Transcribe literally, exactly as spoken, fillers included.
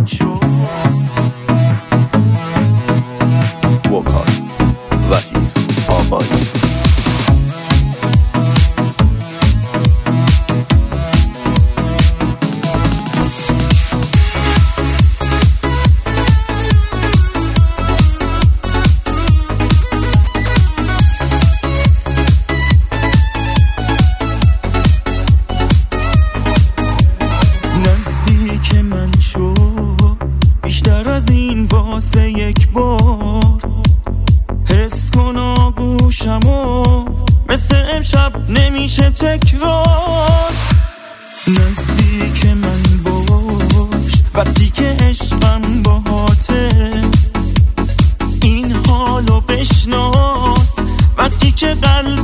شو وکال وحید آبایی. نزدیک من شو بیشتر از این واسه یک بار، حس کن آغوشمو مثل امشب نمیشه تکرار. نزدیک من باش وقتی که عشقم باهاته، این حالو بشناس وقتی که قلب